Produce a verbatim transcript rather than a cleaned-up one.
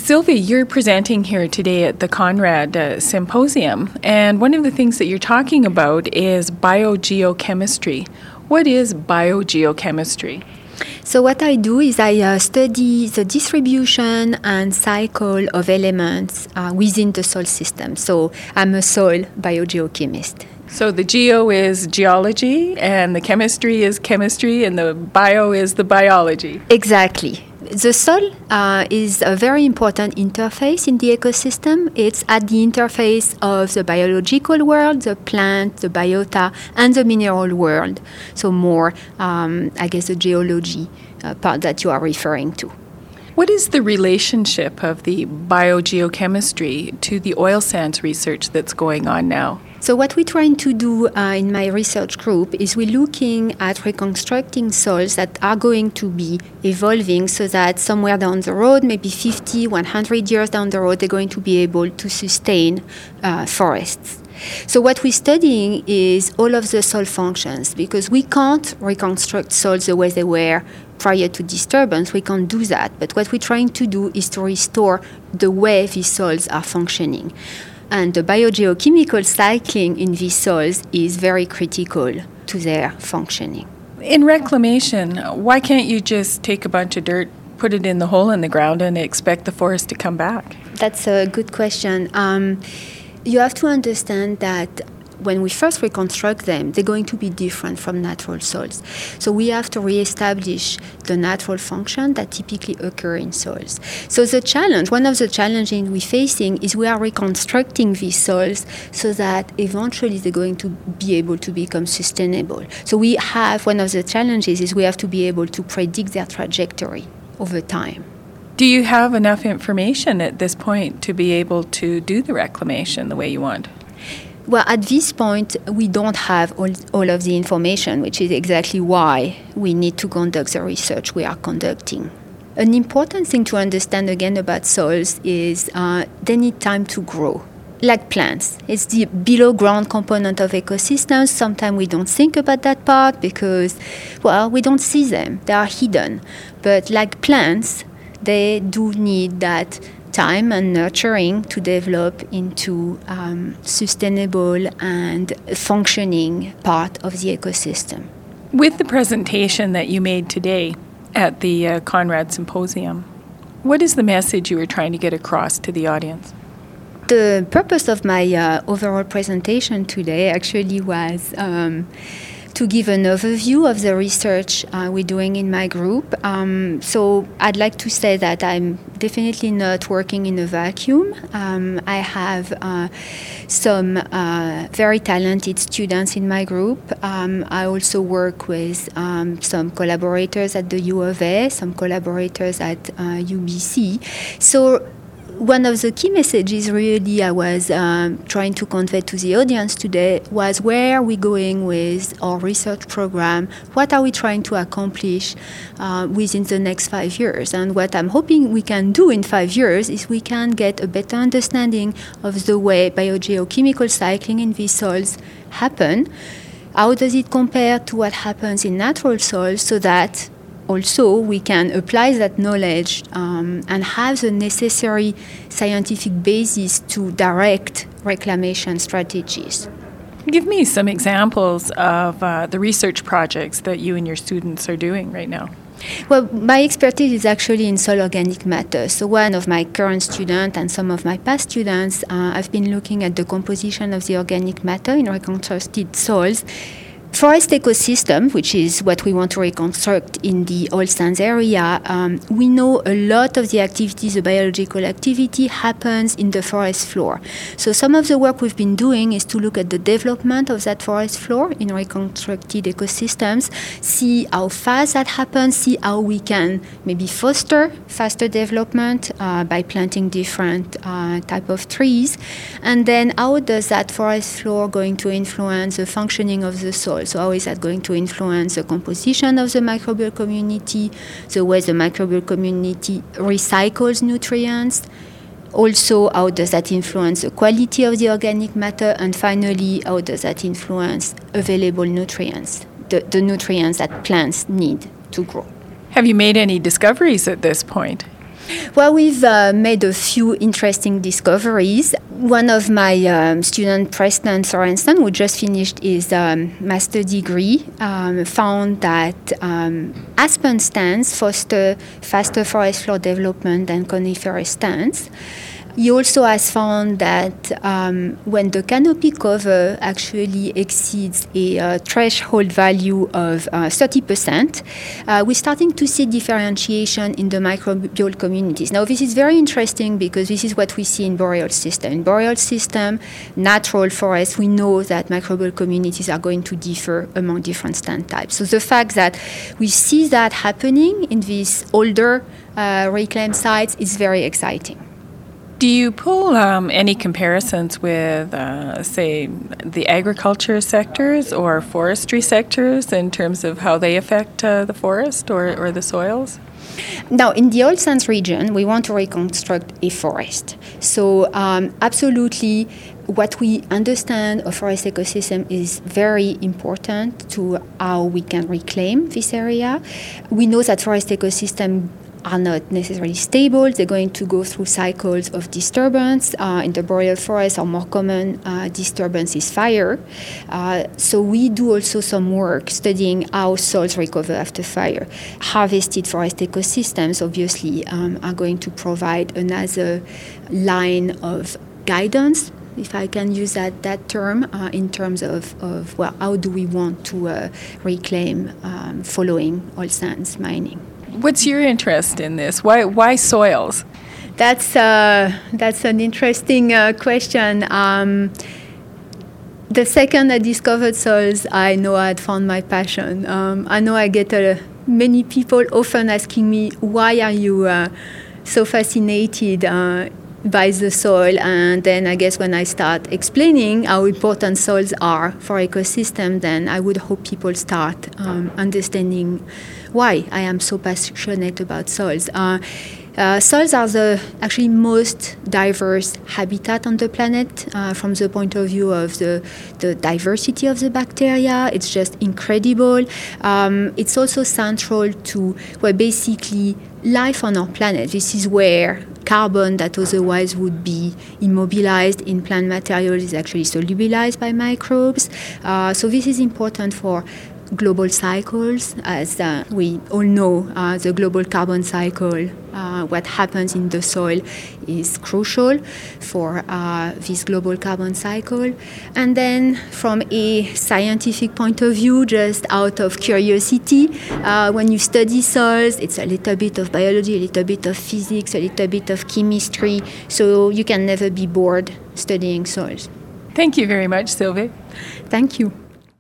Sylvie, you're presenting here today at the Conrad uh, Symposium, and one of the things that you're talking about is biogeochemistry. What is biogeochemistry? So what I do is I uh, study the distribution and cycle of elements uh, within the soil system. So I'm a soil biogeochemist. So the geo is geology, and the chemistry is chemistry, and the bio is the biology. Exactly. The soil uh, is a very important interface in the ecosystem. It's at the interface of the biological world, the plant, the biota, and the mineral world. So more, um, I guess, the geology uh, part that you are referring to. What is the relationship of the biogeochemistry to the oil sands research that's going on now? So what we're trying to do uh, in my research group is we're looking at reconstructing soils that are going to be evolving so that somewhere down the road, maybe fifty, one hundred years down the road, they're going to be able to sustain uh, forests. So what we're studying is all of the soil functions, because we can't reconstruct soils the way they were prior to disturbance. We can't do that. But what we're trying to do is to restore the way these soils are functioning. And the biogeochemical cycling in these soils is very critical to their functioning. In reclamation, why can't you just take a bunch of dirt, put it in the hole in the ground, and expect the forest to come back? That's a good question. Um, you have to understand that when we first reconstruct them, they're going to be different from natural soils. So we have to reestablish the natural function that typically occur in soils. So the challenge, one of the challenges we're facing is we are reconstructing these soils so that eventually they're going to be able to become sustainable. So we have, one of the challenges is we have to be able to predict their trajectory over time. Do you have enough information at this point to be able to do the reclamation the way you want? Well, at this point, we don't have all, all of the information, which is exactly why we need to conduct the research we are conducting. An important thing to understand again about soils is uh, they need time to grow. Like plants, it's the below ground component of ecosystems. Sometimes we don't think about that part because, well, we don't see them. They are hidden. But like plants, they do need that time and nurturing to develop into um, sustainable and functioning part of the ecosystem. With the presentation that you made today at the uh, Conrad Symposium, what is the message you were trying to get across to the audience? The purpose of my uh, overall presentation today actually was um, to give an overview of the research uh, we're doing in my group. Um, so I'd like to say that I'm definitely not working in a vacuum. Um, I have uh, some uh, very talented students in my group. Um, I also work with um, some collaborators at the U of A, some collaborators at uh, U B C. So one of the key messages really I was um, trying to convey to the audience today was where are we going with our research program, what are we trying to accomplish uh, within the next five years. And what I'm hoping we can do in five years is we can get a better understanding of the way biogeochemical cycling in these soils happen. How does it compare to what happens in natural soils so that also, we can apply that knowledge um, and have the necessary scientific basis to direct reclamation strategies. Give me some examples of uh, the research projects that you and your students are doing right now. Well, my expertise is actually in soil organic matter. So one of my current students and some of my past students uh, have been looking at the composition of the organic matter in reconstructed soils. Forest ecosystem, which is what we want to reconstruct in the oil sands area, um, we know a lot of the activities, the biological activity happens in the forest floor. So some of the work we've been doing is to look at the development of that forest floor in reconstructed ecosystems, see how fast that happens, see how we can maybe foster faster development uh, by planting different uh, type of trees, and then how does that forest floor going to influence the functioning of the soil. So how is that going to influence the composition of the microbial community, the way the microbial community recycles nutrients? Also, how does that influence the quality of the organic matter? And finally, how does that influence available nutrients, the, the nutrients that plants need to grow? Have you made any discoveries at this point? Well, we've uh, made a few interesting discoveries. One of my um, student, Preston Sorensen, who just finished his um, master degree, um, found that um, aspen stands foster faster forest floor development than coniferous stands. He also has found that um, when the canopy cover actually exceeds a uh, threshold value of uh, thirty percent, uh, we're starting to see differentiation in the microbial communities. Now, this is very interesting because this is what we see in boreal system. In boreal system, natural forests, we know that microbial communities are going to differ among different stand types. So the fact that we see that happening in these older uh, reclaimed sites is very exciting. Do you pull um, any comparisons with, uh, say, the agriculture sectors or forestry sectors in terms of how they affect uh, the forest or, or the soils? Now, in the oil sands region, we want to reconstruct a forest. So, um, absolutely, what we understand of forest ecosystem is very important to how we can reclaim this area. We know that forest ecosystem are not necessarily stable. They're going to go through cycles of disturbance. Uh, in the boreal forest, our more common uh, disturbance is fire. Uh, so we do also some work studying how soils recover after fire. Harvested forest ecosystems, obviously, um, are going to provide another line of guidance, if I can use that, that term, uh, in terms of, of, well, how do we want to uh, reclaim um, following oil sands mining. What's your interest in this? Why why soils? That's uh, that's an interesting uh, question. Um, the second I discovered soils, I know I had found my passion. Um, I know I get uh, many people often asking me, why are you uh, so fascinated uh, by the soil? And then I guess when I start explaining how important soils are for ecosystem, then I would hope people start um, understanding why I am so passionate about soils. Uh, uh, soils are the actually most diverse habitat on the planet uh, from the point of view of the, the diversity of the bacteria. It's just incredible. Um, it's also central to well, basically life on our planet. This is where carbon that otherwise would be immobilized in plant materials is actually solubilized by microbes. Uh, so this is important for global cycles. As uh, we all know, uh, the global carbon cycle, uh, what happens in the soil is crucial for uh, this global carbon cycle. And then from a scientific point of view, just out of curiosity, uh, when you study soils, it's a little bit of biology, a little bit of physics, a little bit of chemistry, so you can never be bored studying soils. Thank you very much, Sylvie. Thank you.